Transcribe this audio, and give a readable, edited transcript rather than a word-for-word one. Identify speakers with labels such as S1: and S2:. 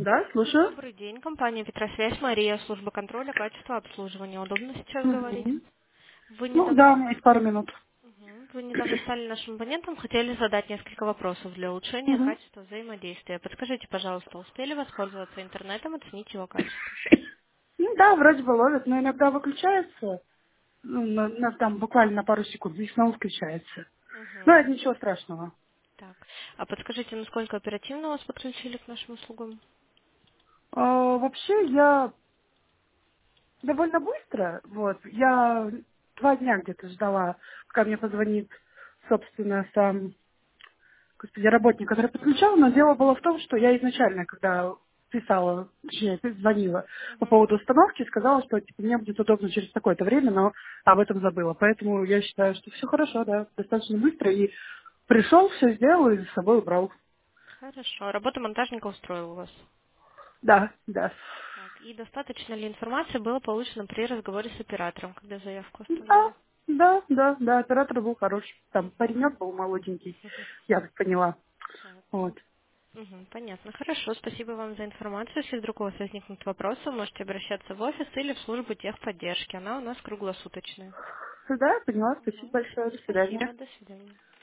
S1: Да, слушаю.
S2: Добрый день, компания Петросвязь, Мария, служба контроля, качества обслуживания. Удобно сейчас говорить?
S1: Мгм.
S2: Вы
S1: Ну
S2: недавно,
S1: да, у меня есть пару минут.
S2: Вы недавно стали нашим абонентом, хотели задать несколько вопросов для улучшения
S1: Мгм.
S2: качества взаимодействия. Подскажите, пожалуйста, успели воспользоваться интернетом, оценить его качество?
S1: Ну да, вроде бы ловит, но иногда выключается. Ну, там буквально на пару секунд, и снова включается. Ну,
S2: Мгм.
S1: это ничего страшного.
S2: Так, а подскажите, насколько оперативно вас подключили к нашим услугам?
S1: Вообще, я довольно быстро, вот, я 2 дня где-то ждала, пока мне позвонит, собственно, сам господи, работник, который
S2: Мгм.
S1: подключал, но дело было в том, что я изначально, когда писала, точнее, звонила по
S2: Мгм.
S1: поводу установки, сказала, что типа, мне будет удобно через такое-то время, но об этом забыла. Поэтому я считаю, что все хорошо, да, достаточно быстро. И пришел, все сделал и за собой убрал.
S2: Хорошо. Работа монтажника устроила вас?
S1: Да, да.
S2: Так, и достаточно ли информации было получено при разговоре с оператором, когда заявку
S1: Да,
S2: оставляли?
S1: да, оператор был хороший. Там паренек был молоденький, я так поняла.
S2: Так.
S1: Вот.
S2: Мгм, понятно. Хорошо, спасибо вам за информацию. Если вдруг у вас возникнут вопросы, можете обращаться в офис или в службу техподдержки. Она у нас круглосуточная.
S1: Да, поняла. Спасибо
S2: Мгм.
S1: большое. До свидания.
S2: Спасибо, до свидания.